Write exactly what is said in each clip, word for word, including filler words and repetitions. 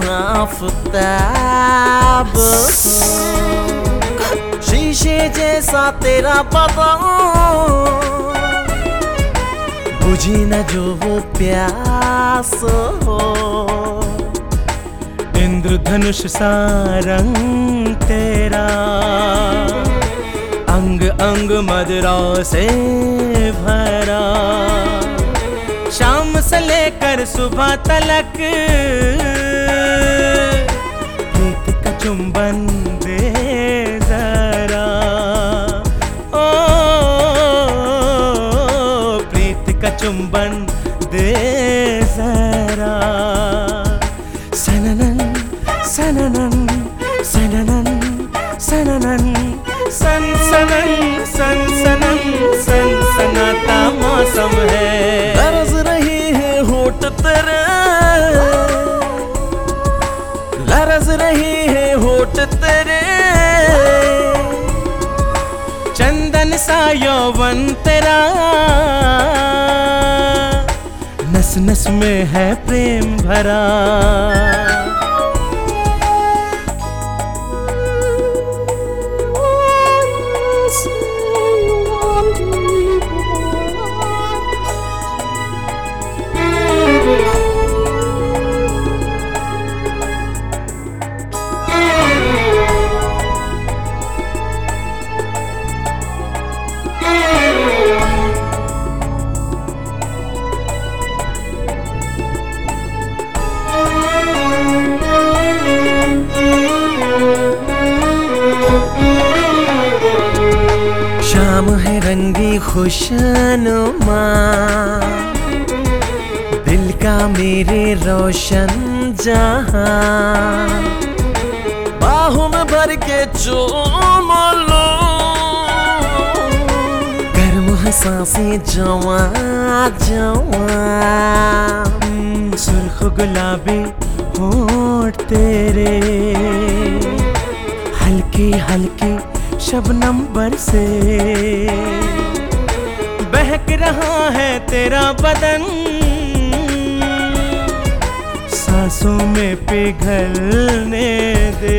आफताब हो, शीशे जैसा तेरा बदन, बुझी न जो वो प्यास हो। इंद्रधनुष सा रंग तेरा, अंग अंग मदिरा से भरा, शाम से लेकर सुबह तलक प्रीत का चुंबन दे जरा। ओ प्रीत का चुंबन दे जरा। सननन सननन सननन सननन सन सनन सन सनन सनसनाता मौसम है। लरज़ रही है होठ तेरे, लरज़ रही है होठ तेरे, चंदन सा यौवन तेरा, नस नस में है प्रेम भरा। शाम है रंगी खुशनुमा, दिल का मेरे रोशन जहां, बाहों में भर के चूम लो, गर्म है सांसें जवां जवां, सुर्ख गुलाबी होठ तेरे, हल्के हल्के शबनम बरसे, बहक रहा है तेरा बदन, सांसों में पिघलने दे,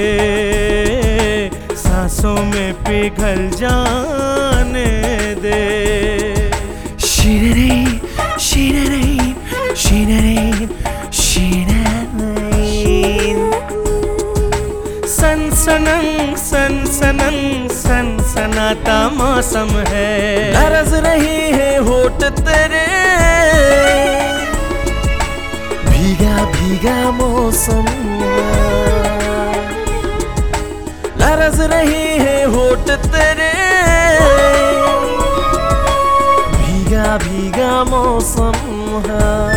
सांसों में पिघल जाने दे। शीनरे शीनरे शीनरे शीनरे सनसनन सनसनन सनसनाता मौसम है। लरज़ रही है होठ तेरे, भीगा भीगा मौसम, लरज़ रही है होठ तेरे, भीगा भीगा मौसम है।